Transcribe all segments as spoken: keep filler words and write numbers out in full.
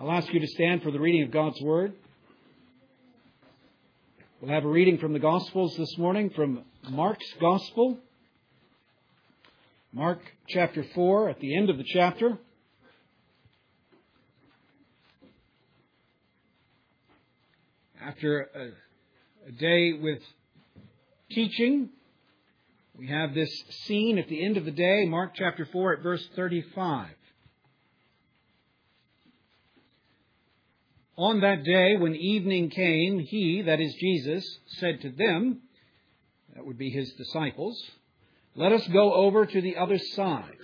I'll ask you to stand for the reading of God's Word. We'll have a reading from the Gospels this morning, from Mark's Gospel. Mark chapter four, at the end of the chapter. After a, a day with teaching, we have this scene at the end of the day, Mark chapter four at verse thirty-five. On that day, when evening came, he, that is Jesus, said to them, that would be his disciples, "Let us go over to the other side."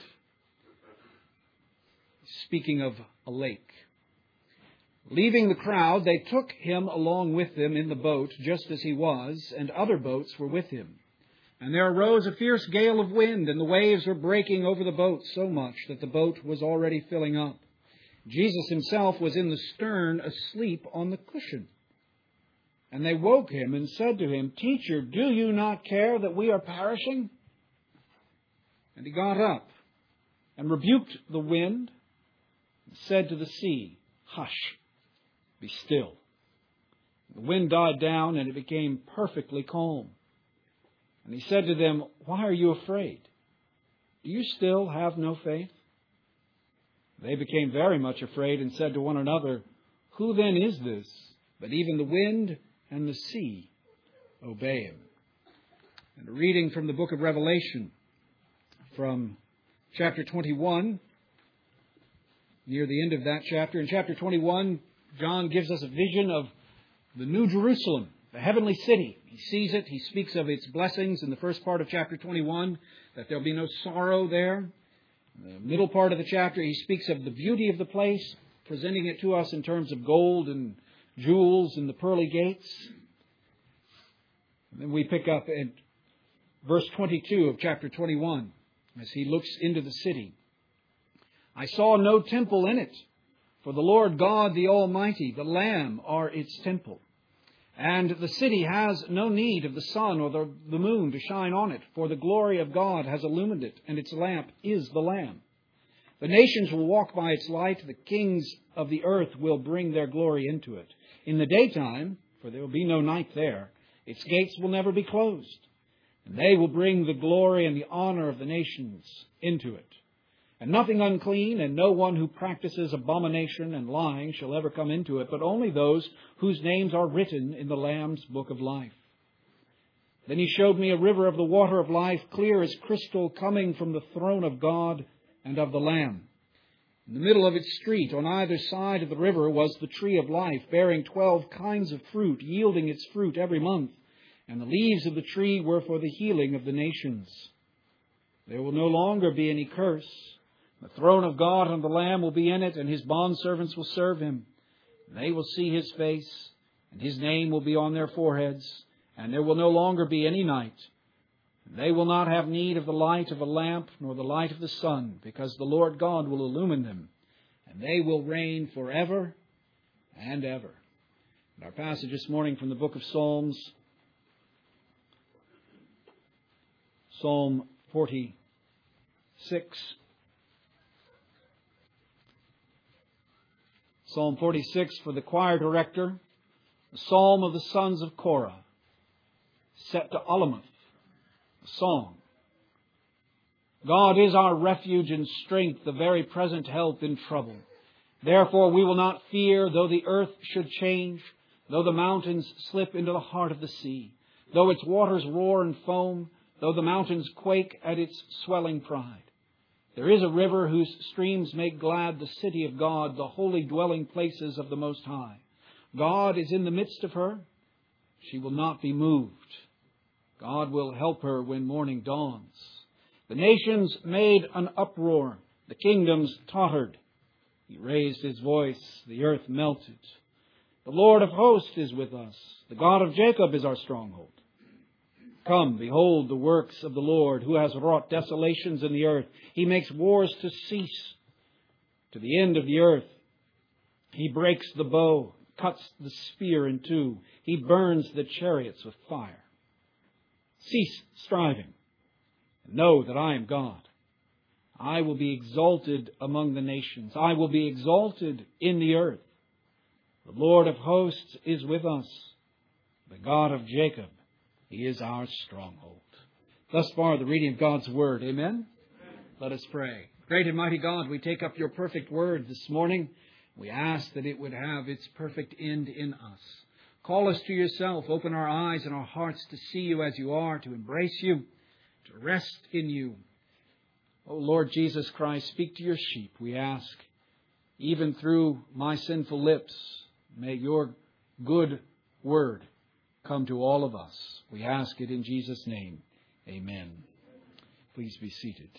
Speaking of a lake. Leaving the crowd, they took him along with them in the boat, just as he was, and other boats were with him. And there arose a fierce gale of wind, and the waves were breaking over the boat so much that the boat was already filling up. Jesus himself was in the stern, asleep on the cushion. And they woke him and said to him, "Teacher, do you not care that we are perishing?" And he got up and rebuked the wind and said to the sea, "Hush, be still." The wind died down and it became perfectly calm. And he said to them, "Why are you afraid? Do you still have no faith?" They became very much afraid and said to one another, "Who then is this, but even the wind and the sea obey him?" And a reading from the book of Revelation, from chapter twenty-one, near the end of that chapter. In chapter twenty-one, John gives us a vision of the New Jerusalem, the heavenly city. He sees it. He speaks of its blessings in the first part of chapter twenty-one, that there'll be no sorrow there. In the middle part of the chapter, he speaks of the beauty of the place, presenting it to us in terms of gold and jewels and the pearly gates. And then we pick up at verse twenty-two of chapter twenty-one, as he looks into the city. "I saw no temple in it, for the Lord God, the Almighty, the Lamb, are its temple. And the city has no need of the sun or the, the moon to shine on it, for the glory of God has illumined it, and its lamp is the Lamb. The nations will walk by its light, the kings of the earth will bring their glory into it. In the daytime, for there will be no night there, its gates will never be closed, and they will bring the glory and the honor of the nations into it. And nothing unclean and no one who practices abomination and lying shall ever come into it, but only those whose names are written in the Lamb's book of life. Then he showed me a river of the water of life, clear as crystal, coming from the throne of God and of the Lamb. In the middle of its street, on either side of the river, was the tree of life, bearing twelve kinds of fruit, yielding its fruit every month. And the leaves of the tree were for the healing of the nations. There will no longer be any curse. The throne of God and the Lamb will be in it, and his bondservants will serve him. They will see his face, and his name will be on their foreheads, and there will no longer be any night. And they will not have need of the light of a lamp, nor the light of the sun, because the Lord God will illumine them, and they will reign forever and ever. And our passage this morning from the book of Psalms, Psalm forty-six. Psalm forty-six for the choir director, the psalm of the sons of Korah, set to Alamoth, a song. God is our refuge and strength, the very present help in trouble. Therefore we will not fear, though the earth should change, though the mountains slip into the heart of the sea, though its waters roar and foam, though the mountains quake at its swelling pride. There is a river whose streams make glad the city of God, the holy dwelling places of the Most High. God is in the midst of her. She will not be moved. God will help her when morning dawns. The nations made an uproar. The kingdoms tottered. He raised his voice. The earth melted. The Lord of hosts is with us. The God of Jacob is our stronghold. Come, behold the works of the Lord, who has wrought desolations in the earth. He makes wars to cease to the end of the earth. He breaks the bow, cuts the spear in two. He burns the chariots with fire. Cease striving, and know that I am God. I will be exalted among the nations. I will be exalted in the earth. The Lord of hosts is with us. The God of Jacob, He is our stronghold. Thus far, the reading of God's Word. Amen? Amen. Let us pray. Great and mighty God, we take up your perfect Word this morning. We ask that it would have its perfect end in us. Call us to yourself. Open our eyes and our hearts to see you as you are, to embrace you, to rest in you. O Lord Jesus Christ, speak to your sheep, we ask. Even through my sinful lips, may your good word come to all of us. We ask it in Jesus' name. Amen. Please be seated.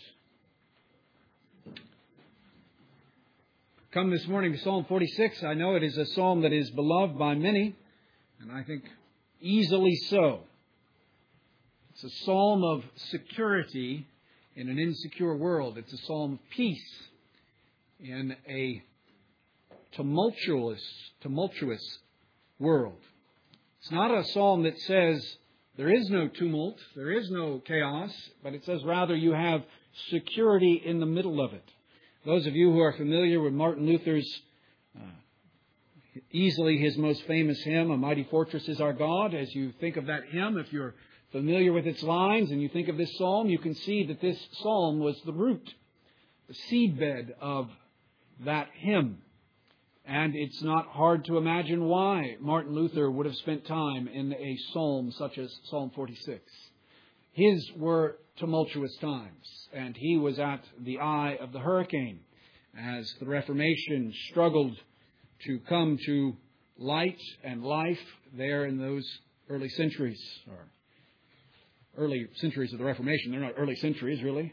Come this morning to Psalm forty-six. I know it is a psalm that is beloved by many, and I think easily so. It's a psalm of security in an insecure world. It's a psalm of peace in a tumultuous, tumultuous world. It's not a psalm that says there is no tumult, there is no chaos, but it says rather you have security in the middle of it. Those of you who are familiar with Martin Luther's, uh, easily his most famous hymn, A Mighty Fortress is Our God, as you think of that hymn, if you're familiar with its lines and you think of this psalm, you can see that this psalm was the root, the seedbed of that hymn. And it's not hard to imagine why Martin Luther would have spent time in a psalm such as Psalm forty-six. His were tumultuous times, and he was at the eye of the hurricane as the Reformation struggled to come to light and life there in those early centuries, or early centuries of the Reformation. They're not early centuries, really.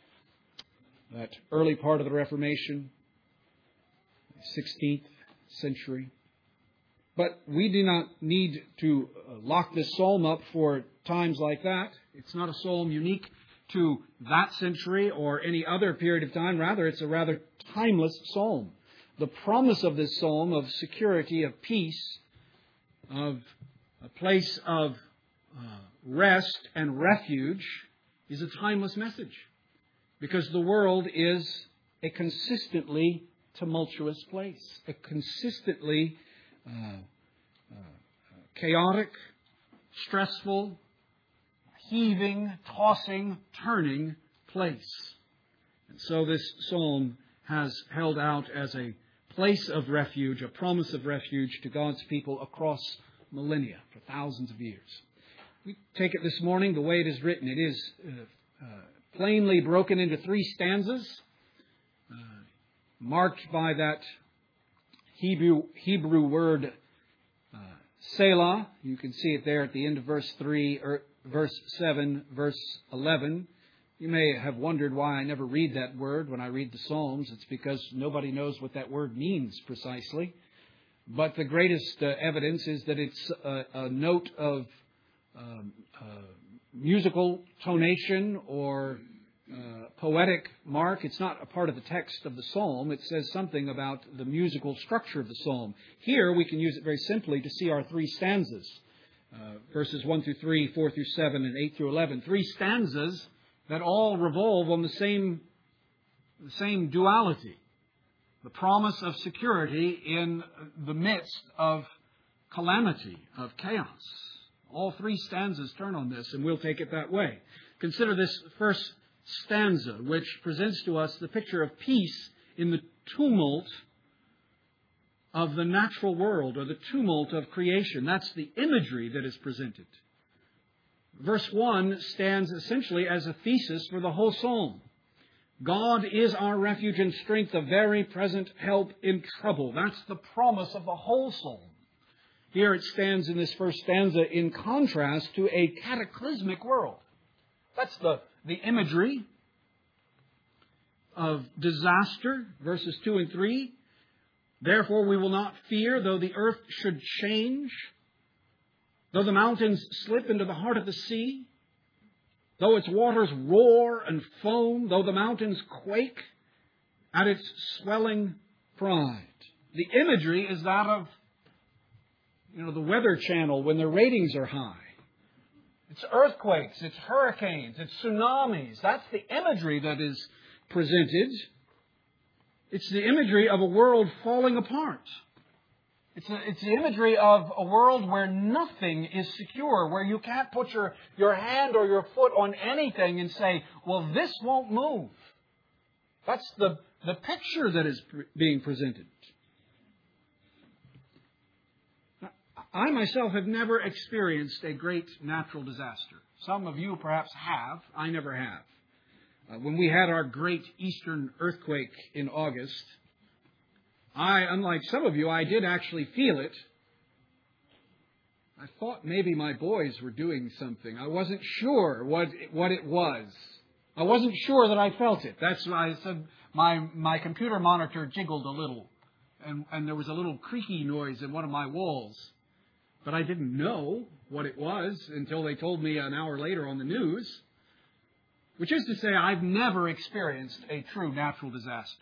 That early part of the Reformation, sixteenth century. But we do not need to lock this psalm up for times like that. It's not a psalm unique to that century or any other period of time. Rather, it's a rather timeless psalm. The promise of this psalm of security, of peace, of a place of uh, rest and refuge is a timeless message. Because the world is a consistently tumultuous place, a consistently uh, uh, chaotic, stressful, heaving, tossing, turning place. And so this psalm has held out as a place of refuge, a promise of refuge to God's people across millennia, for thousands of years. We take it this morning the way it is written. It is uh, uh, plainly broken into three stanzas, uh, marked by that Hebrew Hebrew word uh, Selah. You can see it there at the end of verse three, or verse seven, verse eleven. You may have wondered why I never read that word when I read the Psalms. It's because nobody knows what that word means precisely. But the greatest uh, evidence is that it's a, a note of um, uh, musical tonation or uh, poetic mark. It's not a part of the text of the psalm. It says something about the musical structure of the psalm. Here we can use it very simply to see our three stanzas. Uh, verses one through three, four through seven, and eight through eleven. Three stanzas that all revolve on the same, the same duality. The promise of security in the midst of calamity, of chaos. All three stanzas turn on this, and we'll take it that way. Consider this first stanza, which presents to us the picture of peace in the tumult of the natural world, or the tumult of creation. That's the imagery that is presented. Verse one stands essentially as a thesis for the whole psalm. God is our refuge and strength, a very present help in trouble. That's the promise of the whole psalm. Here it stands in this first stanza in contrast to a cataclysmic world. That's the, the imagery of disaster, verses two and three. Therefore we will not fear, though the earth should change, though the mountains slip into the heart of the sea, though its waters roar and foam, though the mountains quake at its swelling pride. The imagery is that of, you know, the Weather Channel when their ratings are high. It's earthquakes, it's hurricanes, it's tsunamis. That's the imagery that is presented. It's the imagery of a world falling apart. It's, a, it's the imagery of a world where nothing is secure, where you can't put your, your hand or your foot on anything and say, well, this won't move. That's the, the picture that is pre- being presented. I myself have never experienced a great natural disaster. Some of you perhaps have. I never have. Uh, when we had our great eastern earthquake in August, I, unlike some of you, I did actually feel it. I thought maybe my boys were doing something. I wasn't sure what what it was. I wasn't sure that I felt it. That's why I said my my computer monitor jiggled a little, and, and there was a little creaky noise in one of my walls. But I didn't know what it was until they told me an hour later on the news. Which is to say, I've never experienced a true natural disaster.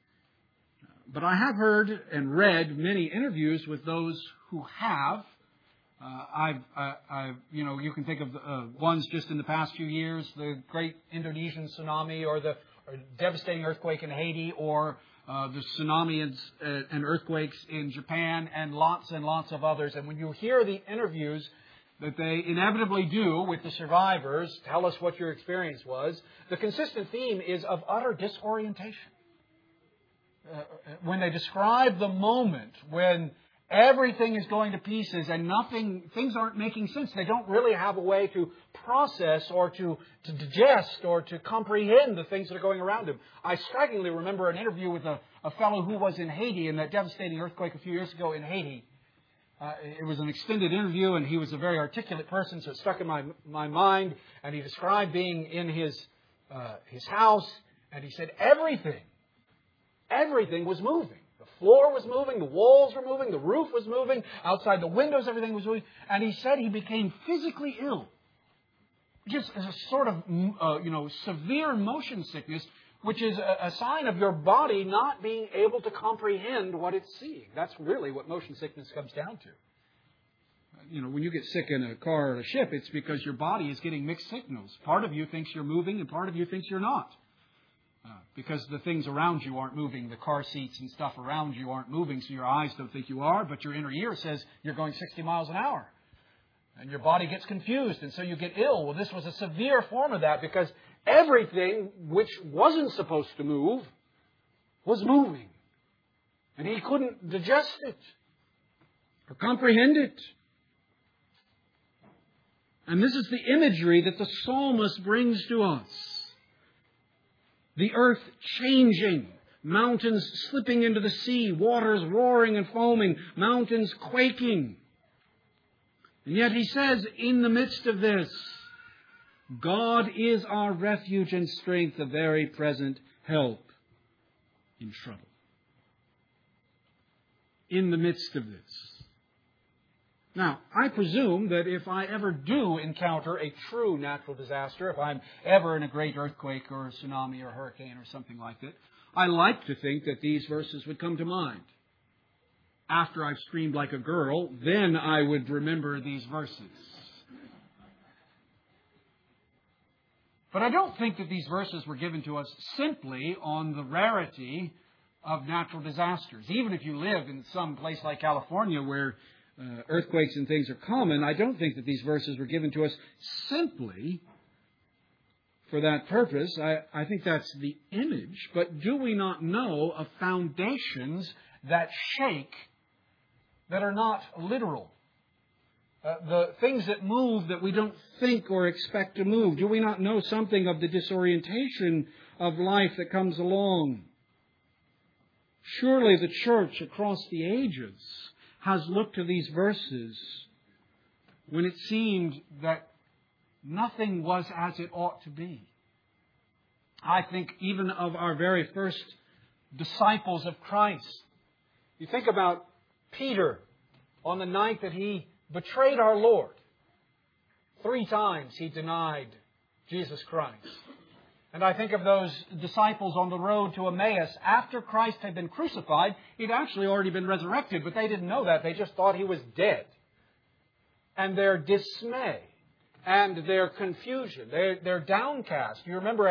But I have heard and read many interviews with those who have. Uh, I've, uh, I've, you know, you can think of uh, ones just in the past few years, the great Indonesian tsunami, or the or devastating earthquake in Haiti, or uh, the tsunami and, uh, and earthquakes in Japan, and lots and lots of others. And when you hear the interviews that they inevitably do with the survivors, tell us what your experience was, the consistent theme is of utter disorientation. Uh, when they describe the moment when everything is going to pieces and nothing, things aren't making sense. They don't really have a way to process or to, to digest or to comprehend the things that are going around them. I strikingly remember an interview with a, a fellow who was in Haiti in that devastating earthquake a few years ago in Haiti. Uh, it was an extended interview, and he was a very articulate person, so it stuck in my my mind. And he described being in his uh, his house, and he said everything, everything was moving. The floor was moving, the walls were moving, the roof was moving, outside the windows everything was moving. And he said he became physically ill, just as a sort of uh, you know severe motion sickness, which is a, a sign of your body not being able to comprehend what it's seeing. That's really what motion sickness comes down to. You know, when you get sick in a car or a ship, it's because your body is getting mixed signals. Part of you thinks you're moving, and part of you thinks you're not. Uh, because the things around you aren't moving. The car seats and stuff around you aren't moving, so your eyes don't think you are, but your inner ear says you're going sixty miles an hour. And your body gets confused, and so you get ill. Well, this was a severe form of that, because everything which wasn't supposed to move was moving. And he couldn't digest it or comprehend it. And this is the imagery that the psalmist brings to us. The earth changing, mountains slipping into the sea, waters roaring and foaming, mountains quaking. And yet he says, in the midst of this, God is our refuge and strength, a very present help in trouble. In the midst of this. Now, I presume that if I ever do encounter a true natural disaster, if I'm ever in a great earthquake or a tsunami or hurricane or something like that, I like to think that these verses would come to mind. After I've screamed like a girl, then I would remember these verses. But I don't think that these verses were given to us simply on the rarity of natural disasters. Even if you live in some place like California where uh, earthquakes and things are common, I don't think that these verses were given to us simply for that purpose. I, I think that's the image. But do we not know of foundations that shake that are not literal? Uh, the things that move that we don't think or expect to move. Do we not know something of the disorientation of life that comes along? Surely the church across the ages has looked to these verses when it seemed that nothing was as it ought to be. I think even of our very first disciples of Christ. You think about Peter on the night that he betrayed our Lord. Three times he denied Jesus Christ. And I think of those disciples on the road to Emmaus. After Christ had been crucified, he'd actually already been resurrected, but they didn't know that. They just thought he was dead. And their dismay and their confusion, they're, they're downcast. You remember as,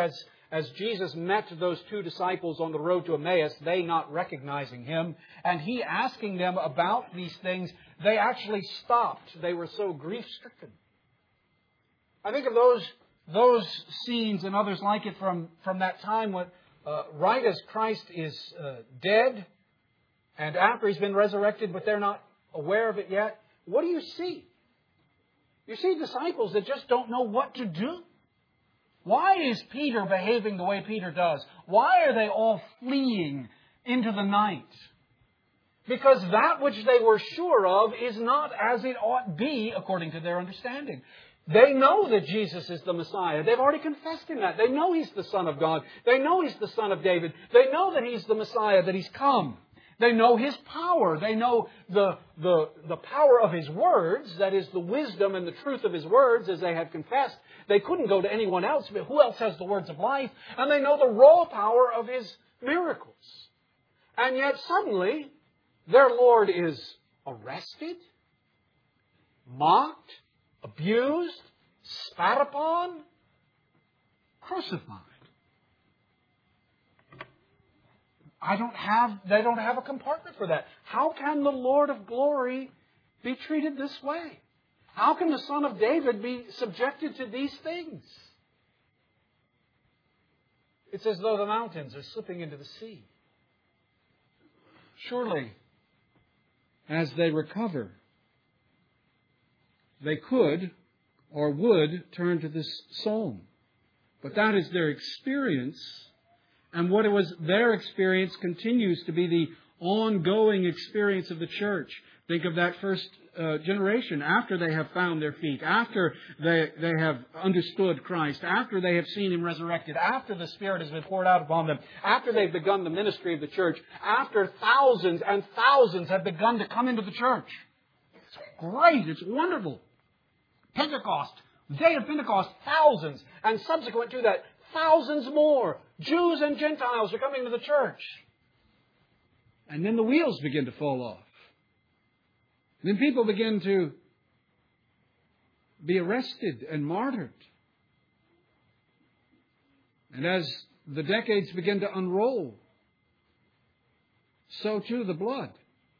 as Jesus met those two disciples on the road to Emmaus, they not recognizing Him, and He asking them about these things, they actually stopped. They were so grief-stricken. I think of those, those scenes and others like it from, from that time when, uh, right as Christ is uh, dead, and after He's been resurrected, but they're not aware of it yet. What do you see? You see disciples that just don't know what to do. Why is Peter behaving the way Peter does? Why are they all fleeing into the night? Because that which they were sure of is not as it ought be according to their understanding. They know that Jesus is the Messiah. They've already confessed in that. They know He's the Son of God. They know He's the Son of David. They know that He's the Messiah, that He's come. They know His power. They know the, the, the power of His words, that is the wisdom and the truth of His words, as they had confessed. They couldn't go to anyone else, but who else has the words of life? And they know the raw power of His miracles. And yet suddenly, their Lord is arrested, mocked, abused, spat upon, crucified. I don't have, they don't have a compartment for that. How can the Lord of glory be treated this way? How can the Son of David be subjected to these things? It's as though the mountains are slipping into the sea. Surely, as they recover, they could or would turn to this psalm. But that is their experience. And what it was their experience continues to be the ongoing experience of the church. Think of that first uh, generation after they have found their feet, after they, they have understood Christ, after they have seen Him resurrected, after the Spirit has been poured out upon them, after they've begun the ministry of the church, after thousands and thousands have begun to come into the church. It's great. It's wonderful. Pentecost, the day of Pentecost, thousands, and subsequent to that, thousands more. Jews and Gentiles are coming to the church. And then the wheels begin to fall off. And then people begin to be arrested and martyred. And as the decades begin to unroll, so too the blood.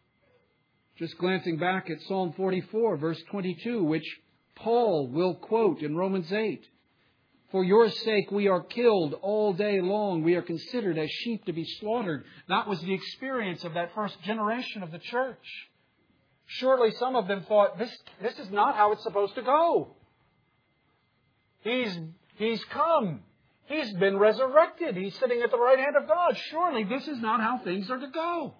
Just glancing back at Psalm forty-four, verse twenty-two, which Paul will quote in Romans eight. For your sake we are killed all day long. We are considered as sheep to be slaughtered. That was the experience of that first generation of the church. Surely some of them thought, this, this is not how it's supposed to go. He's, he's come. He's been resurrected. He's sitting at the right hand of God. Surely this is not how things are to go.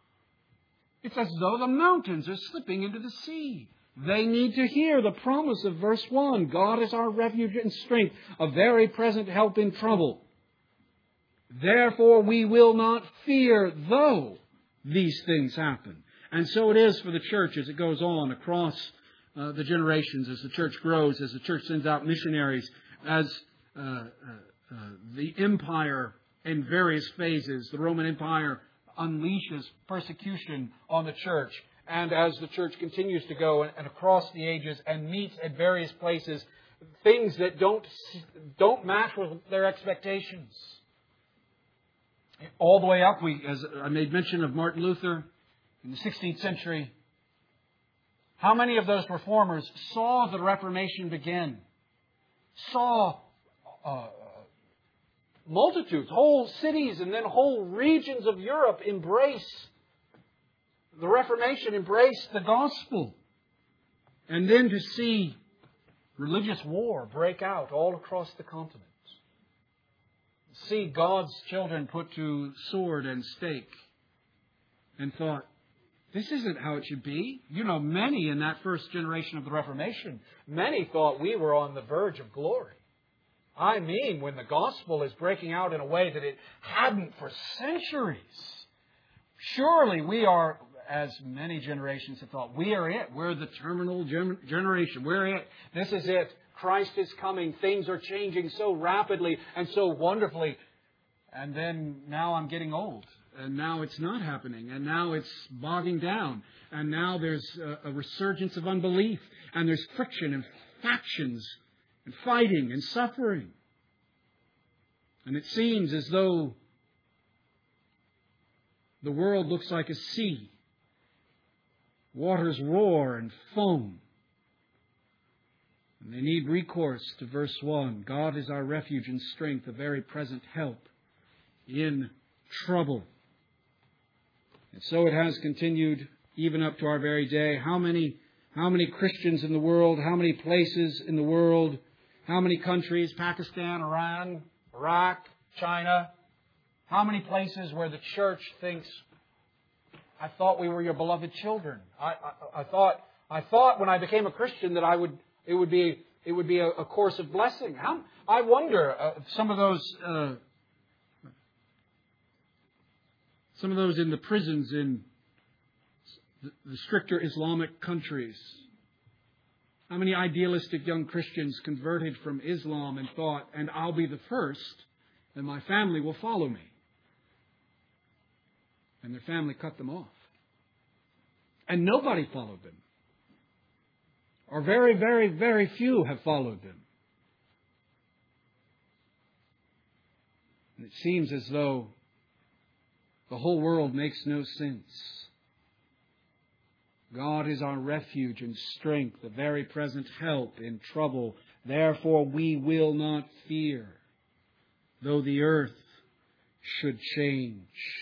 It's as though the mountains are slipping into the sea. They need to hear the promise of verse one. God is our refuge and strength, a very present help in trouble. Therefore we will not fear though these things happen. And so it is for the church as it goes on across uh, the generations, as the church grows, as the church sends out missionaries, as uh, uh, uh, the empire in various phases, the Roman Empire unleashes persecution on the church. And as the church continues to go and, and across the ages and meets at various places, things that don't, don't match with their expectations. All the way up, we, as I made mention of Martin Luther in the sixteenth century, how many of those reformers saw the Reformation begin? Saw uh, multitudes, whole cities and then whole regions of Europe embrace the Reformation, embrace the gospel. And then to see religious war break out all across the continent. See God's children put to sword and stake. And thought, this isn't how it should be. You know, many in that first generation of the Reformation, many thought we were on the verge of glory. I mean, when the gospel is breaking out in a way that it hadn't for centuries. Surely we are, as many generations have thought, we are it. We're the terminal gen- generation. We're it. This is it. Christ is coming. Things are changing so rapidly and so wonderfully. And then now I'm getting old. And now it's not happening. And now it's bogging down. And now there's a, a resurgence of unbelief. And there's friction and factions and fighting and suffering. And it seems as though the world looks like a sea. Waters roar and foam. And they need recourse to verse one. God is our refuge and strength, a very present help in trouble. And so it has continued even up to our very day. How many, how many Christians in the world, how many places in the world, how many countries, Pakistan, Iran, Iraq, China, how many places where the church thinks, I thought we were your beloved children. I, I, I thought I thought when I became a Christian that I would it would be it would be a, a course of blessing. How, I wonder uh, some of those uh, some of those in the prisons in the, the stricter Islamic countries. How many idealistic young Christians converted from Islam and thought, and I'll be the first, and my family will follow me. And their family cut them off. And nobody followed them. Or very, very, very few have followed them. And it seems as though the whole world makes no sense. God is our refuge and strength, a very present help in trouble. Therefore we will not fear, though the earth should change.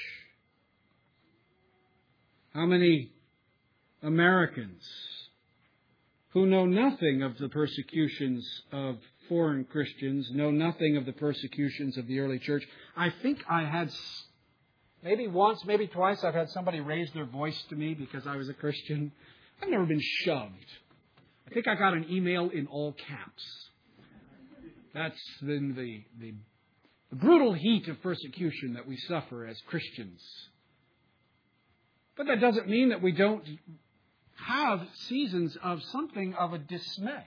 How many Americans who know nothing of the persecutions of foreign Christians, know nothing of the persecutions of the early church? I think I had, maybe once, maybe twice, I've had somebody raise their voice to me because I was a Christian. I've never been shoved. I think I got an email in all caps. That's been the, the, the brutal heat of persecution that we suffer as Christians. But that doesn't mean that we don't have seasons of something of a dismay.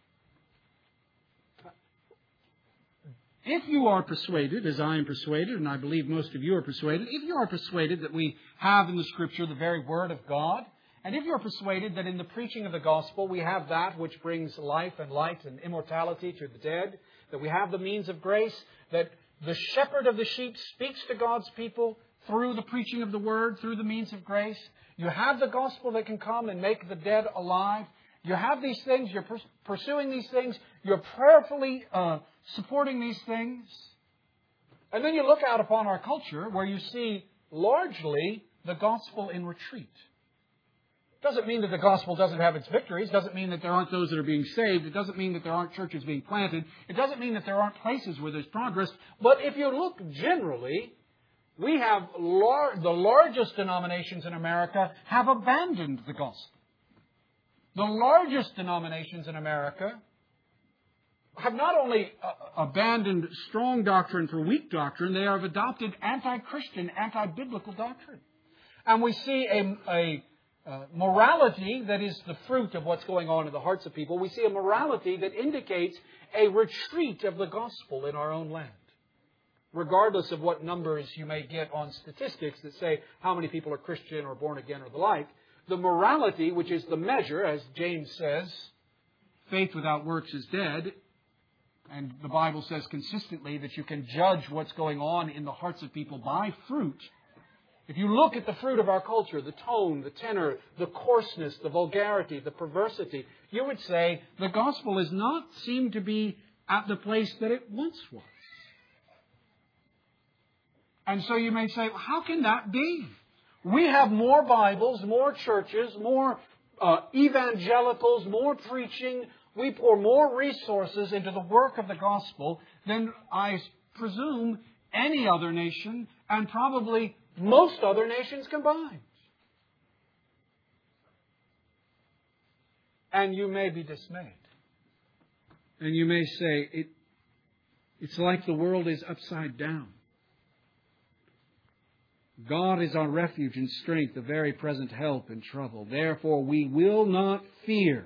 If you are persuaded, as I am persuaded, and I believe most of you are persuaded, if you are persuaded that we have in the Scripture the very Word of God, and if you are persuaded that in the preaching of the gospel we have that which brings life and light and immortality to the dead, that we have the means of grace, that the shepherd of the sheep speaks to God's people through the preaching of the Word, through the means of grace. You have the gospel that can come and make the dead alive. You have these things. You're pers- pursuing these things. You're prayerfully uh, supporting these things. And then you look out upon our culture where you see largely the gospel in retreat. Doesn't mean that the gospel doesn't have its victories. Doesn't mean that there aren't those that are being saved. It doesn't mean that there aren't churches being planted. It doesn't mean that there aren't places where there's progress. But if you look generally, we have lar- the largest denominations in America have abandoned the gospel. The largest denominations in America have not only uh, abandoned strong doctrine for weak doctrine, they have adopted anti-Christian, anti-biblical doctrine. And we see a, a uh, morality that is the fruit of what's going on in the hearts of people. We see a morality that indicates a retreat of the gospel in our own land. Regardless of what numbers you may get on statistics that say how many people are Christian or born again or the like, the morality, which is the measure, as James says, faith without works is dead. And the Bible says consistently that you can judge what's going on in the hearts of people by fruit. If you look at the fruit of our culture, the tone, the tenor, the coarseness, the vulgarity, the perversity, you would say the gospel does not seem to be at the place that it once was. And so you may say, how can that be? We have more Bibles, more churches, more uh, evangelicals, more preaching. We pour more resources into the work of the gospel than I presume any other nation and probably most other nations combined. And you may be dismayed. And you may say, it, it's like the world is upside down. God is our refuge and strength, a very present help in trouble. Therefore we will not fear,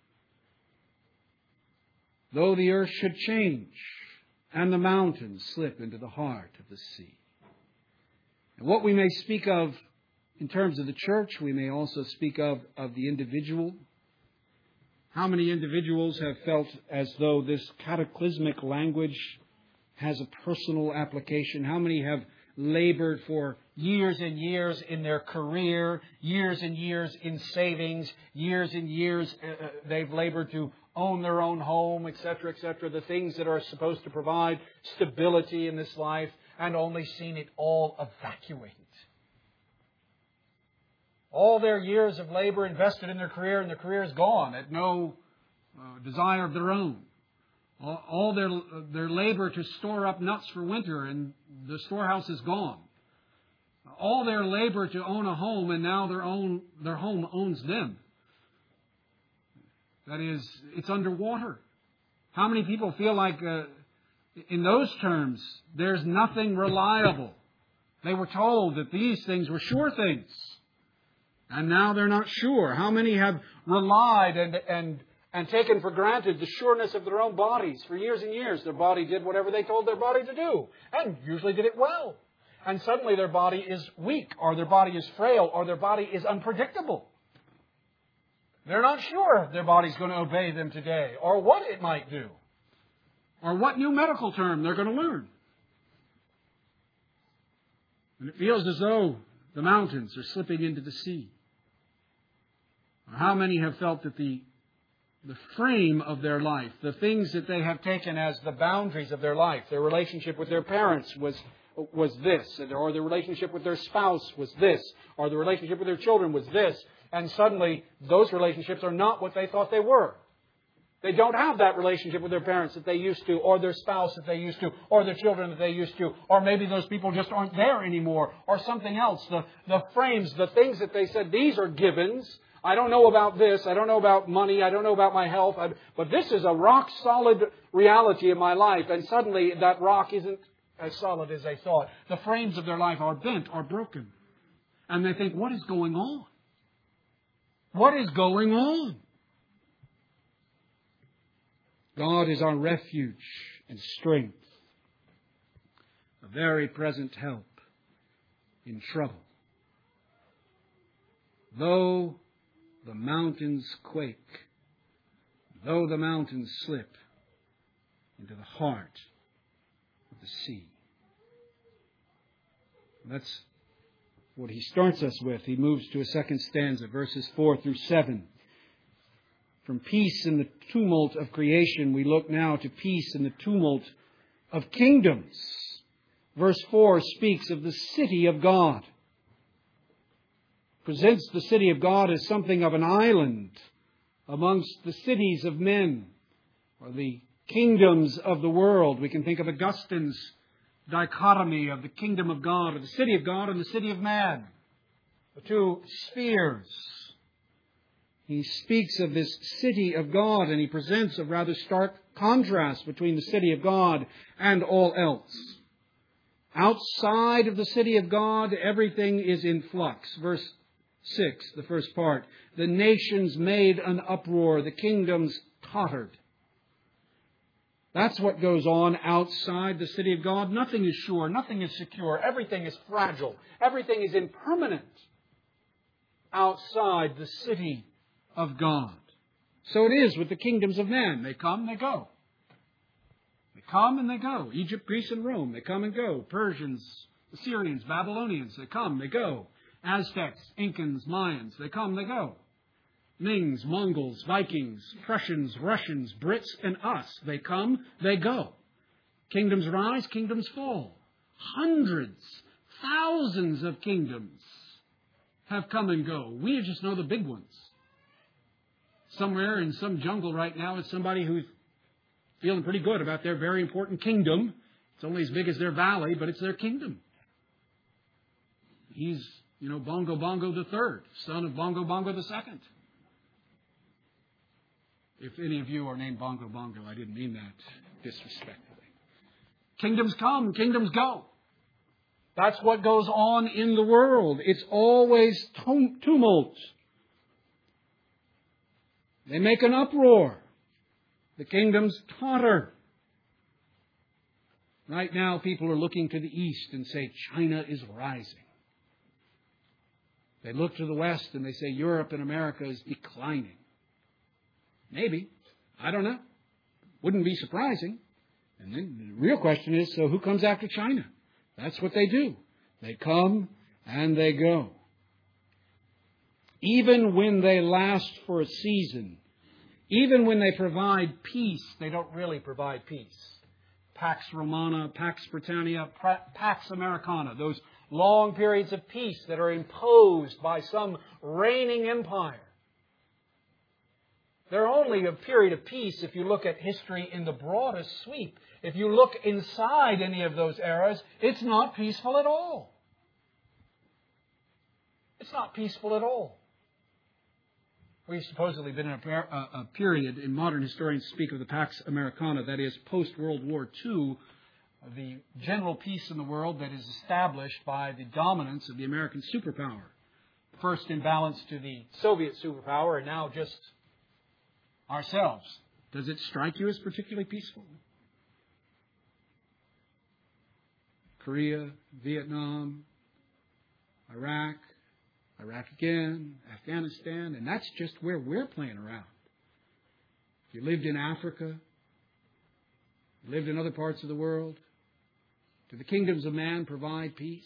though the earth should change and the mountains slip into the heart of the sea. And what we may speak of in terms of the church, we may also speak of, of the individual. How many individuals have felt as though this cataclysmic language has a personal application? How many have labored for years and years in their career, years and years in savings, years and years uh, they've labored to own their own home, et cetera, et cetera, the things that are supposed to provide stability in this life, and only seen it all evacuate. All their years of labor invested in their career, and their career is gone at no uh, desire of their own. All, all their their labor to store up nuts for winter, and the storehouse is gone. All their labor to own a home, and now their own their home owns them. That is, it's underwater. How many people feel like, uh, in those terms, there's nothing reliable? They were told that these things were sure things, and now they're not sure. How many have relied and and and taken for granted the sureness of their own bodies for years and years? Their body did whatever they told their body to do, and usually did it well. And suddenly their body is weak, or their body is frail, or their body is unpredictable. They're not sure their body's going to obey them today, or what it might do, or what new medical term they're going to learn. And it feels as though the mountains are slipping into the sea. How many have felt that the, the frame of their life, the things that they have taken as the boundaries of their life, their relationship with their parents was, was this, or their relationship with their spouse was this, or the relationship with their children was this, and suddenly those relationships are not what they thought they were. They don't have that relationship with their parents that they used to, or their spouse that they used to, or their children that they used to, or maybe those people just aren't there anymore, or something else. The, the frames, the things that they said, these are givens. I don't know about this. I don't know about money. I don't know about my health. I, but this is a rock-solid reality in my life. And suddenly that rock isn't as solid as they thought. The frames of their life are bent, are broken. And they think, what is going on? What is going on? God is our refuge and strength, a very present help in trouble. Though the mountains quake, though the mountains slip into the heart of the sea. That's what he starts us with. He moves to a second stanza, verses four through seven. From peace in the tumult of creation, we look now to peace in the tumult of kingdoms. Verse four speaks of the city of God. Presents the city of God as something of an island amongst the cities of men, or the kingdoms of the world. We can think of Augustine's dichotomy of the kingdom of God, or the city of God and the city of man, the two spheres. He speaks of this city of God, and he presents a rather stark contrast between the city of God and all else. Outside of the city of God, everything is in flux. Verse six, the first part. The nations made an uproar. The kingdoms tottered. That's what goes on outside the city of God. Nothing is sure. Nothing is secure. Everything is fragile. Everything is impermanent outside the city of God. So it is with the kingdoms of man. They come, they go. They come and they go. Egypt, Greece, and Rome. They come and go. Persians, Assyrians, Babylonians. They come, they go. Aztecs, Incans, Mayans. They come, they go. Mings, Mongols, Vikings, Prussians, Russians, Brits, and us. They come, they go. Kingdoms rise, kingdoms fall. Hundreds, thousands of kingdoms have come and go. We just know the big ones. Somewhere in some jungle right now is somebody who's feeling pretty good about their very important kingdom. It's only as big as their valley, but it's their kingdom. He's, you know, Bongo Bongo the third, son of Bongo Bongo the second. If any of you are named Bongo Bongo, I didn't mean that disrespectfully. Kingdoms come, kingdoms go. That's what goes on in the world. It's always tumult. They make an uproar. The kingdoms totter. Right now, people are looking to the east and say, China is rising. They look to the west and they say, Europe and America is declining. Maybe. I don't know. Wouldn't be surprising. And then the real question is, so who comes after China? That's what they do. They come and they go. Even when they last for a season, even when they provide peace, they don't really provide peace. Pax Romana, Pax Britannia, Pax Americana, those long periods of peace that are imposed by some reigning empire. They're only a period of peace if you look at history in the broadest sweep. If you look inside any of those eras, it's not peaceful at all. It's not peaceful at all. We've supposedly been in a, a, a period, in modern historians speak of the Pax Americana, that is, post-World War Two, the general peace in the world that is established by the dominance of the American superpower. First in balance to the Soviet superpower, and now just ourselves. Does it strike you as particularly peaceful? Korea, Vietnam, Iraq, Iraq again, Afghanistan, and that's just where we're playing around. If you lived in Africa, lived in other parts of the world, do the kingdoms of man provide peace,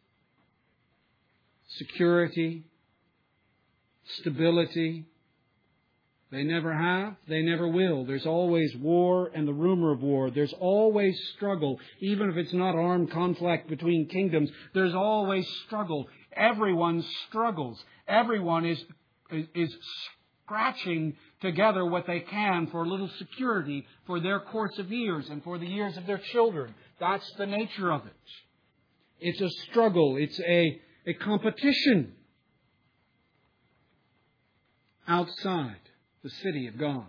security, stability? They never have. They never will. There's always war and the rumor of war. There's always struggle. Even if it's not armed conflict between kingdoms, there's always struggle. Everyone struggles. Everyone is, is scratching together what they can for a little security for their course of years and for the years of their children. That's the nature of it. It's a struggle. It's a, a competition outside the city of God.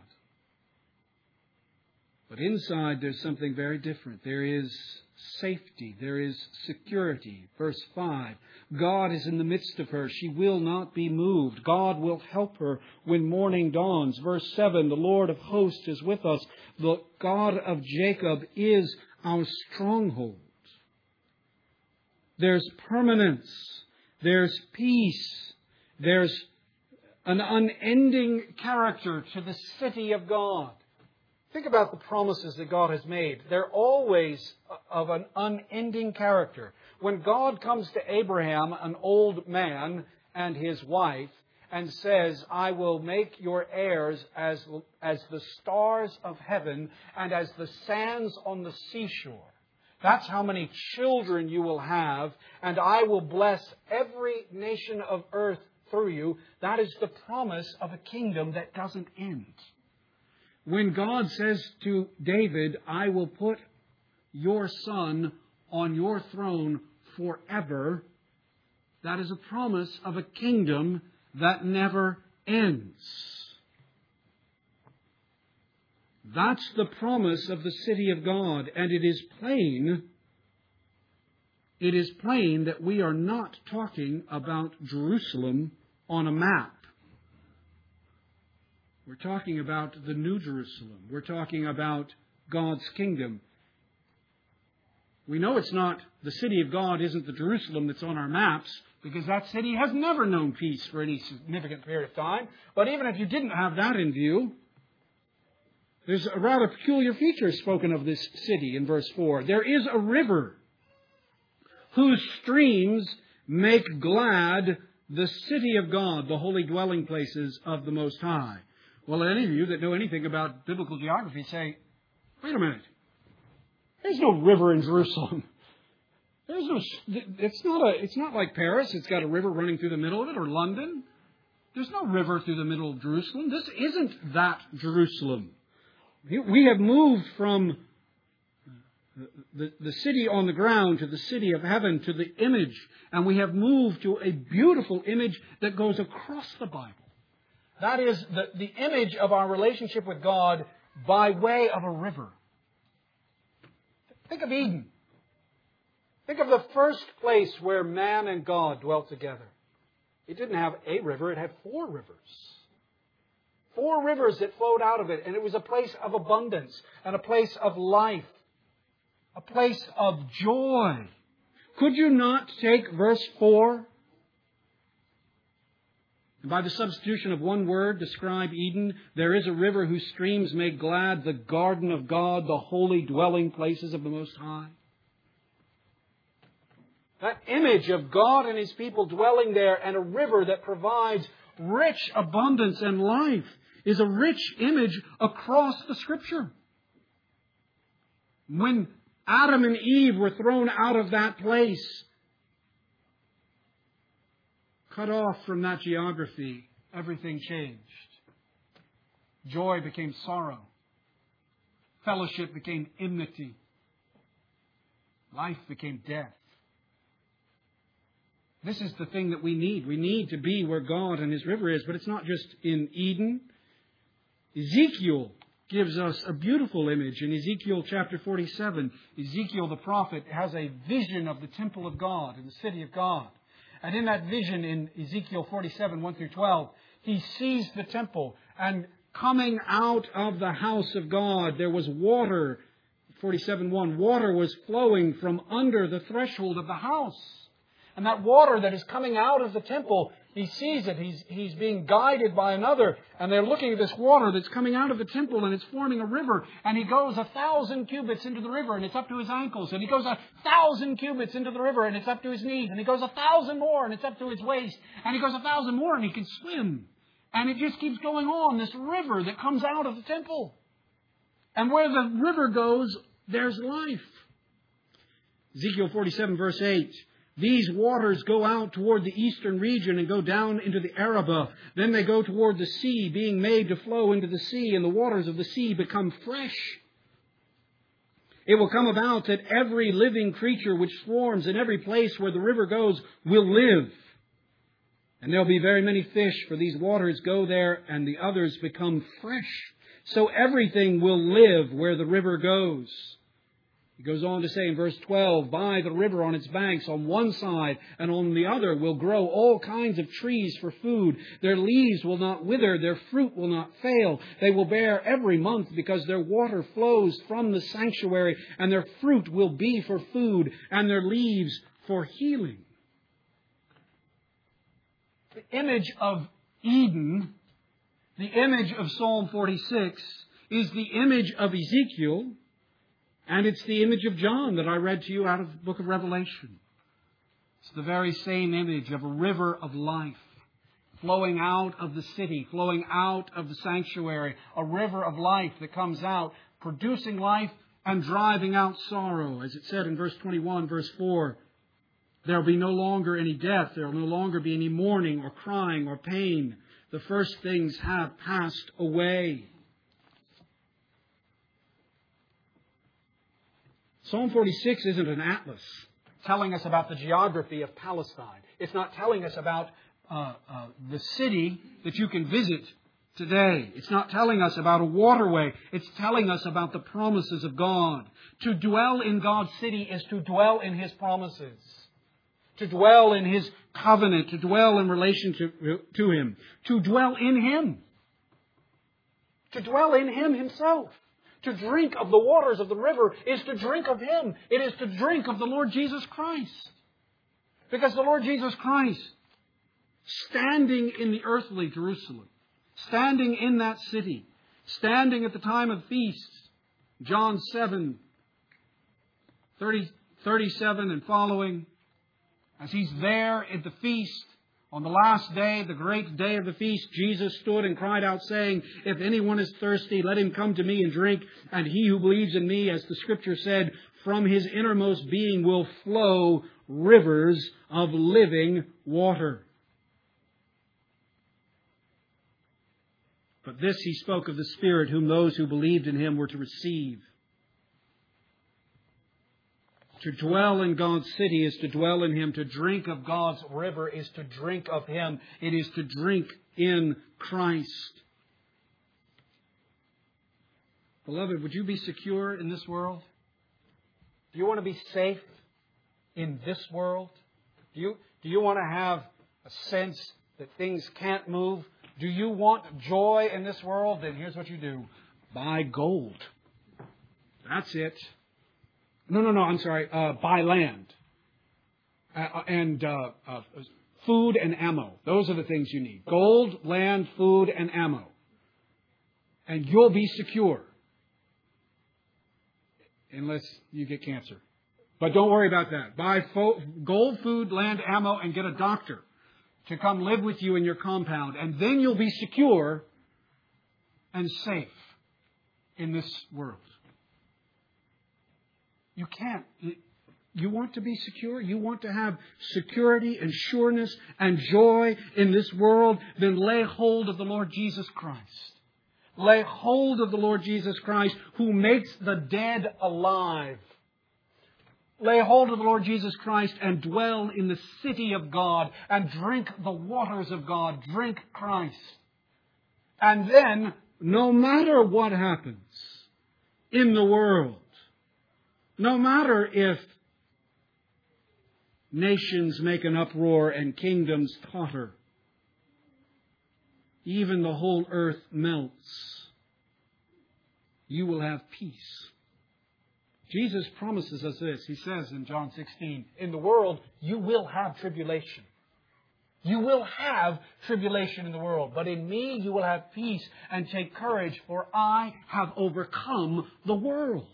But inside there's something very different. There is safety. There is security. Verse five, God is in the midst of her. She will not be moved. God will help her when morning dawns. Verse seven, the Lord of hosts is with us. The God of Jacob is our stronghold. There's permanence. There's peace. There's an unending character to the city of God. Think about the promises that God has made. They're always of an unending character. When God comes to Abraham, an old man, and his wife, and says, I will make your heirs as, as the stars of heaven and as the sands on the seashore. That's how many children you will have, and I will bless every nation of earth through you. That is the promise of a kingdom that doesn't end. When God says to David, I will put your son on your throne forever, that is a promise of a kingdom that never ends. That's the promise of the city of God, and it is plain, it is plain that we are not talking about Jerusalem on a map. We're talking about the New Jerusalem. We're talking about God's kingdom. We know it's not, the city of God isn't the Jerusalem that's on our maps, because that city has never known peace for any significant period of time. But even if you didn't have that in view, there's a rather peculiar feature spoken of this city in verse four. There is a river whose streams make glad the city of God, the holy dwelling places of the Most High. Well, any of you that know anything about biblical geography say, wait a minute. There's no river in Jerusalem. There's no, it's not a, it's not like Paris. It's got a river running through the middle of it, or London. There's no river through the middle of Jerusalem. This isn't that Jerusalem. We have moved from the, the city on the ground to the city of heaven, to the image. And we have moved to a beautiful image that goes across the Bible. That is the, the image of our relationship with God by way of a river. Think of Eden. Think of the first place where man and God dwelt together. It didn't have a river, it had four rivers. Four rivers that flowed out of it, and it was a place of abundance and a place of life, a place of joy. Could you not take verse four And by the substitution of one word, describe Eden, there is a river whose streams make glad the garden of God, the holy dwelling places of the Most High. That image of God and His people dwelling there and a river that provides rich abundance and life is a rich image across the Scripture. When Adam and Eve were thrown out of that place, cut off from that geography, everything changed. Joy became sorrow. Fellowship became enmity. Life became death. This is the thing that we need. We need to be where God and His river is, but it's not just in Eden. Ezekiel gives us a beautiful image in Ezekiel chapter forty-seven. Ezekiel the prophet has a vision of the temple of God and the city of God. And in that vision in Ezekiel forty-seven, one through twelve, he sees the temple, and coming out of the house of God there was water. forty-seven one, water was flowing from under the threshold of the house. And that water that is coming out of the temple, he sees it. He's, he's being guided by another. And they're looking at this water that's coming out of the temple and it's forming a river. And he goes a thousand cubits into the river and it's up to his ankles. And he goes a thousand cubits into the river and it's up to his knees. And he goes a thousand more and it's up to his waist. And he goes a thousand more and he can swim. And it just keeps going on, this river that comes out of the temple. And where the river goes, there's life. Ezekiel forty-seven verse eight. These waters go out toward the eastern region and go down into the Arabah. Then they go toward the sea, being made to flow into the sea, and the waters of the sea become fresh. It will come about that every living creature which swarms in every place where the river goes will live. And there'll be very many fish, for these waters go there, and the others become fresh. So everything will live where the river goes. He goes on to say in verse twelve, by the river on its banks on one side and on the other will grow all kinds of trees for food. Their leaves will not wither, their fruit will not fail. They will bear every month because their water flows from the sanctuary, and their fruit will be for food and their leaves for healing. The image of Eden, the image of Psalm forty-six, is the image of Ezekiel. And it's the image of John that I read to you out of the book of Revelation. It's the very same image of a river of life flowing out of the city, flowing out of the sanctuary. A river of life that comes out, producing life and driving out sorrow. As it said in verse twenty-one, verse four, there will be no longer any death. There will no longer be any mourning or crying or pain. The first things have passed away. Psalm forty-six isn't an atlas telling us about the geography of Palestine. It's not telling us about uh, uh, the city that you can visit today. It's not telling us about a waterway. It's telling us about the promises of God. To dwell in God's city is to dwell in His promises. To dwell in His covenant. To dwell in relation to, to Him. To dwell in Him. To dwell in Him Himself. To drink of the waters of the river is to drink of Him. It is to drink of the Lord Jesus Christ. Because the Lord Jesus Christ, standing in the earthly Jerusalem, standing in that city, standing at the time of feasts, John seven, thirty, thirty-seven and following, as He's there at the feast, on the last day, the great day of the feast, Jesus stood and cried out, saying, if anyone is thirsty, let him come to me and drink. And he who believes in me, as the Scripture said, from his innermost being will flow rivers of living water. But this He spoke of the Spirit, whom those who believed in Him were to receive. To dwell in God's city is to dwell in Him. To drink of God's river is to drink of Him. It is to drink in Christ. Beloved, would you be secure in this world? Do you want to be safe in this world? Do you, do you want to have a sense that things can't move? Do you want joy in this world? Then here's what you do. Buy gold. That's it. No, no, no, I'm sorry. Uh, buy land. Uh, and uh, uh, food, and ammo. Those are the things you need. Gold, land, food, and ammo. And you'll be secure. Unless you get cancer. But don't worry about that. Buy fo- gold, food, land, ammo, and get a doctor to come live with you in your compound. And then you'll be secure and safe in this world. You can't. You want to be secure? You want to have security and sureness and joy in this world? Then lay hold of the Lord Jesus Christ. Lay hold of the Lord Jesus Christ, who makes the dead alive. Lay hold of the Lord Jesus Christ and dwell in the city of God and drink the waters of God. Drink Christ. And then, no matter what happens in the world, no matter if nations make an uproar and kingdoms totter, even the whole earth melts, you will have peace. Jesus promises us this. He says in John sixteen, in the world you will have tribulation. You will have tribulation in the world, but in me you will have peace, and take courage, for I have overcome the world.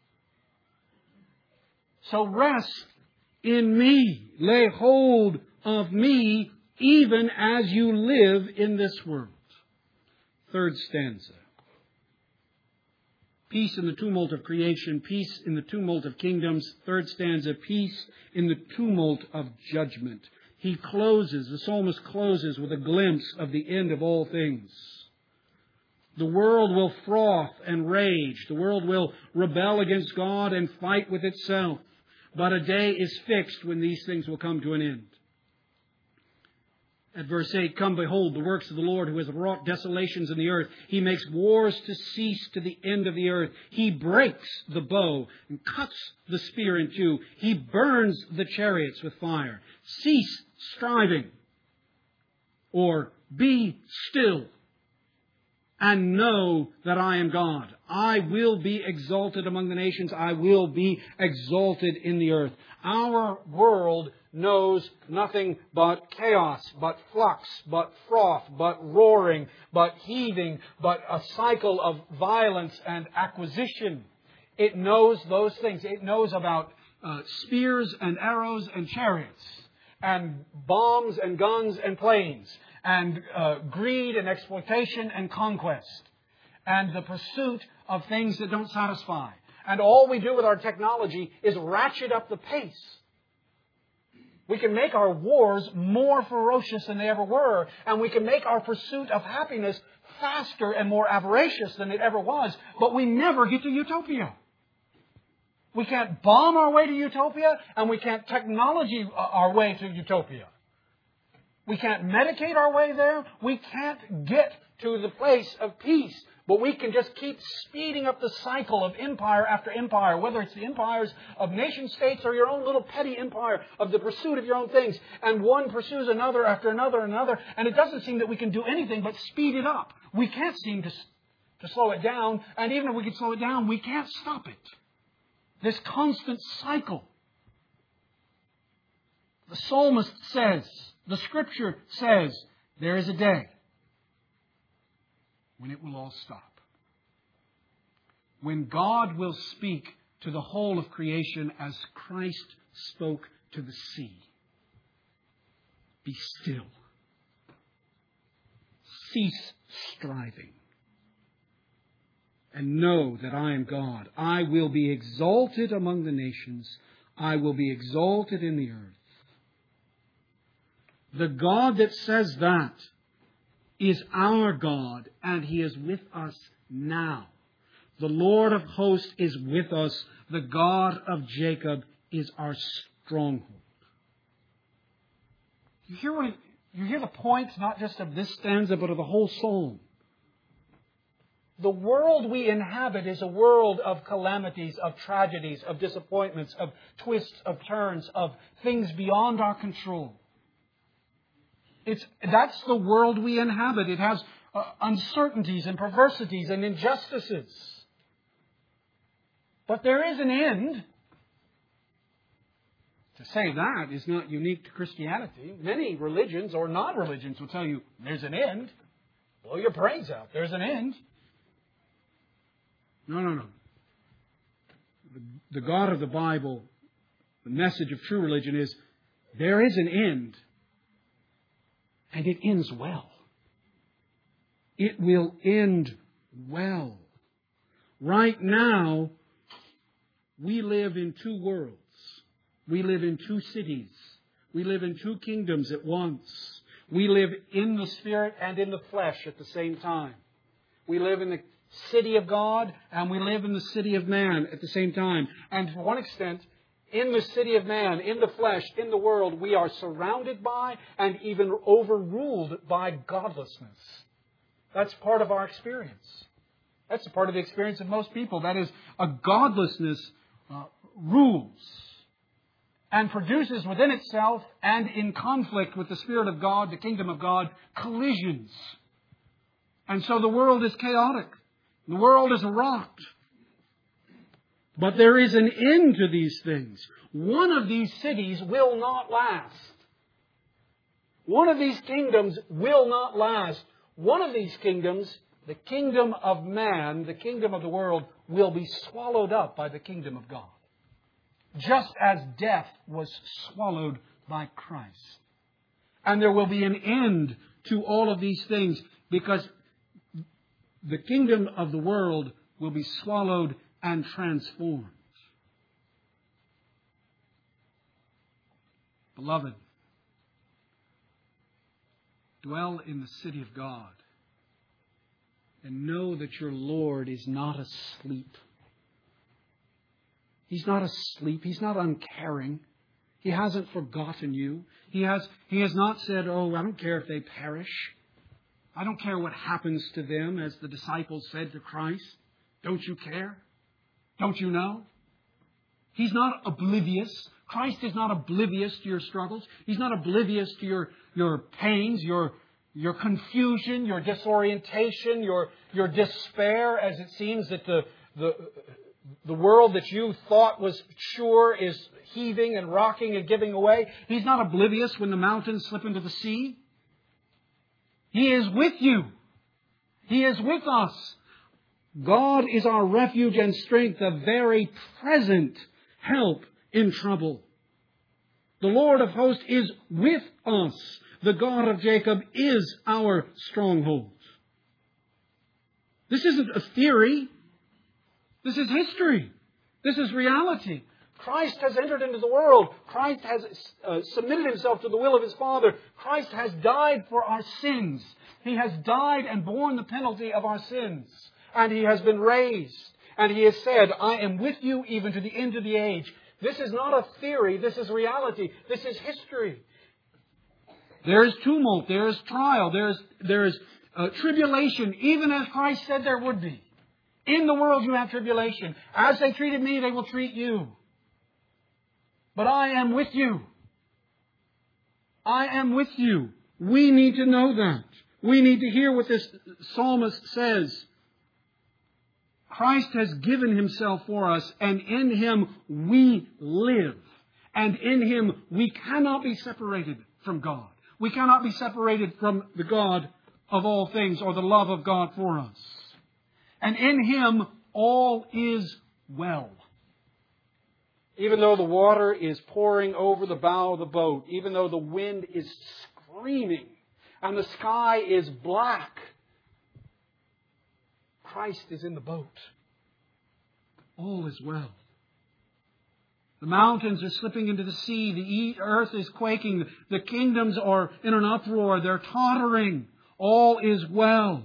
So rest in me. Lay hold of me, even as you live in this world. Third stanza. Peace in the tumult of creation, peace in the tumult of kingdoms. Third stanza, peace in the tumult of judgment. He closes, the psalmist closes with a glimpse of the end of all things. The world will froth and rage. The world will rebel against God and fight with itself. But a day is fixed when these things will come to an end. At verse eight, come behold the works of the Lord, who has wrought desolations in the earth. He makes wars to cease to the end of the earth. He breaks the bow and cuts the spear in two. He burns the chariots with fire. Cease striving, or be still, and know that I am God. I will be exalted among the nations. I will be exalted in the earth. Our world knows nothing but chaos, but flux, but froth, but roaring, but heaving, but a cycle of violence and acquisition. It knows those things. It knows about uh, spears and arrows and chariots, and bombs and guns and planes, and uh, greed and exploitation and conquest, and the pursuit of things that don't satisfy. And all we do with our technology is ratchet up the pace. We can make our wars more ferocious than they ever were, and we can make our pursuit of happiness faster and more avaricious than it ever was, but we never get to utopia. We can't bomb our way to utopia, and we can't technology our way to utopia. We can't medicate our way there. We can't get to the place of peace. But we can just keep speeding up the cycle of empire after empire, whether it's the empires of nation states or your own little petty empire of the pursuit of your own things. And one pursues another after another and another. And it doesn't seem that we can do anything but speed it up. We can't seem to, to slow it down. And even if we could slow it down, we can't stop it. This constant cycle. The psalmist says, the Scripture says, there is a day when it will all stop. When God will speak to the whole of creation as Christ spoke to the sea. Be still. Cease striving. And know that I am God. I will be exalted among the nations. I will be exalted in the earth. The God that says that is our God, and He is with us now. The Lord of hosts is with us. The God of Jacob is our stronghold. You hear what? You hear the point, not just of this stanza, but of the whole psalm. The world we inhabit is a world of calamities, of tragedies, of disappointments, of twists, of turns, of things beyond our control. It's, that's the world we inhabit. It has uh, uncertainties and perversities and injustices. But there is an end. To say that is not unique to Christianity. Many religions or non-religions will tell you, there's an end. Blow your brains out. There's an end. No, no, no. The, the God of the Bible, the message of true religion is, there is an end. And it ends well. It will end well. Right now, we live in two worlds. We live in two cities. We live in two kingdoms at once. We live in the Spirit and in the flesh at the same time. We live in the city of God and we live in the city of man at the same time. And to one extent, in the city of man, in the flesh, in the world, we are surrounded by and even overruled by godlessness. That's part of our experience. That's a part of the experience of most people. That is, a godlessness uh, rules and produces within itself and in conflict with the Spirit of God, the kingdom of God, collisions. And so the world is chaotic. The world is rocked. But there is an end to these things. One of these cities will not last. One of these kingdoms will not last. One of these kingdoms, the kingdom of man, the kingdom of the world, will be swallowed up by the kingdom of God. Just as death was swallowed by Christ. And there will be an end to all of these things because the kingdom of the world will be swallowed and transformed. Beloved, dwell in the city of God and know that your Lord is not asleep. He's not asleep. He's not uncaring. He hasn't forgotten you. He has, he has not said, oh, I don't care if they perish. I don't care what happens to them, as the disciples said to Christ. Don't you care? Don't you know? He's not oblivious. Christ is not oblivious to your struggles. He's not oblivious to your, your pains, your, your confusion, your disorientation, your, your despair, as it seems that the, the, the world that you thought was sure is heaving and rocking and giving away. He's not oblivious when the mountains slip into the sea. He is with you. He is with us. God is our refuge and strength, a very present help in trouble. The Lord of hosts is with us. The God of Jacob is our stronghold. This isn't a theory. This is history. This is reality. Christ has entered into the world. Christ has uh, submitted Himself to the will of His Father. Christ has died for our sins. He has died and borne the penalty of our sins. And He has been raised. And He has said, I am with you even to the end of the age. This is not a theory. This is reality. This is history. There is tumult. There is trial. There is, there is uh, tribulation, even as Christ said there would be. In the world you have tribulation. As they treated me, they will treat you. But I am with you. I am with you. We need to know that. We need to hear what this psalmist says. Christ has given Himself for us, and in Him we live. And in Him we cannot be separated from God. We cannot be separated from the God of all things, or the love of God for us. And in Him all is well. Even though the water is pouring over the bow of the boat, even though the wind is screaming and the sky is black, Christ is in the boat. All is well. The mountains are slipping into the sea. The earth is quaking. The kingdoms are in an uproar. They're tottering. All is well.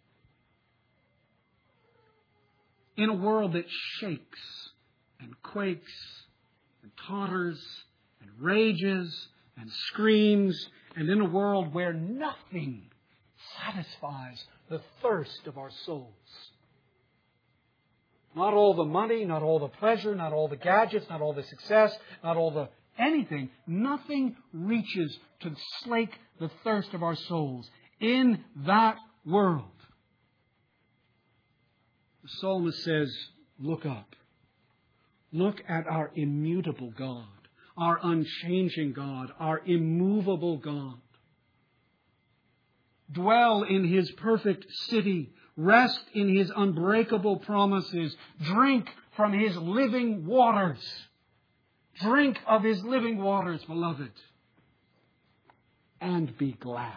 In a world that shakes and quakes and totters and rages and screams, and in a world where nothing satisfies the thirst of our souls. Not all the money, not all the pleasure, not all the gadgets, not all the success, not all the anything. Nothing reaches to slake the thirst of our souls in that world. The psalmist says, look up. Look at our immutable God, our unchanging God, our immovable God. Dwell in His perfect city. Rest in His unbreakable promises. Drink from His living waters. Drink of His living waters, beloved. And be glad.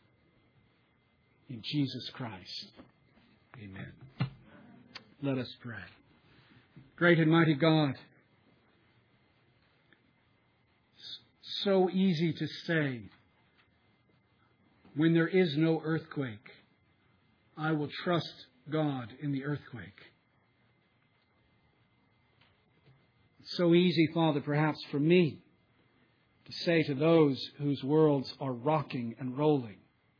In Jesus Christ. Amen. Let us pray. Great and mighty God, so easy to say, when there is no earthquake, I will trust God in the earthquake. It's so easy, Father, perhaps for me, to say to those whose worlds are rocking and rolling,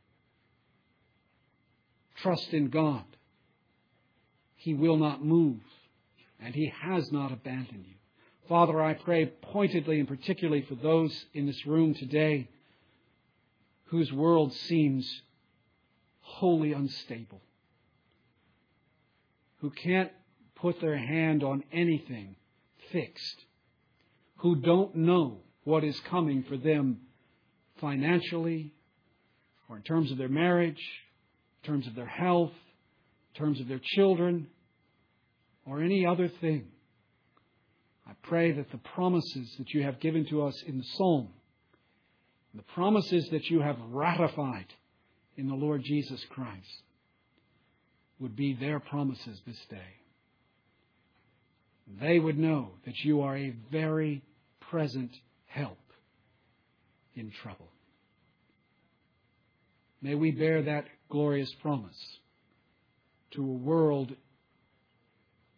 trust in God. He will not move, and He has not abandoned you. Father, I pray pointedly and particularly for those in this room today whose world seems wholly unstable, who can't put their hand on anything fixed, who don't know what is coming for them financially, or in terms of their marriage, in terms of their health, in terms of their children, or any other thing. I pray that the promises that you have given to us in the Psalm, the promises that you have ratified in the Lord Jesus Christ, would be their promises this day. They would know that you are a very present help in trouble. May we bear that glorious promise to a world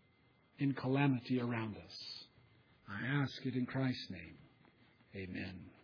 in calamity around us. I ask it in Christ's name. Amen.